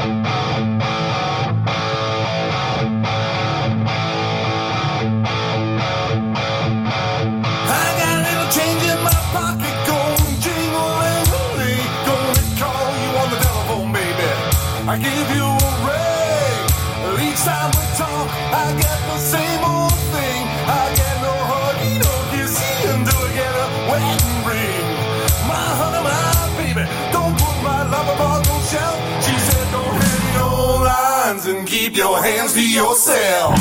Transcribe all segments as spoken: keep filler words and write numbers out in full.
I give you a ring. Each time we talk, I get the same old thing. I get no huggy, no kissy, and do I get a wedding ring? My honey, my baby, don't put my love upon no shelf. She said, don't hang no lines and keep your hands to yourself.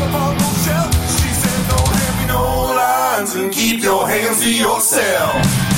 And keep your hands to yourself.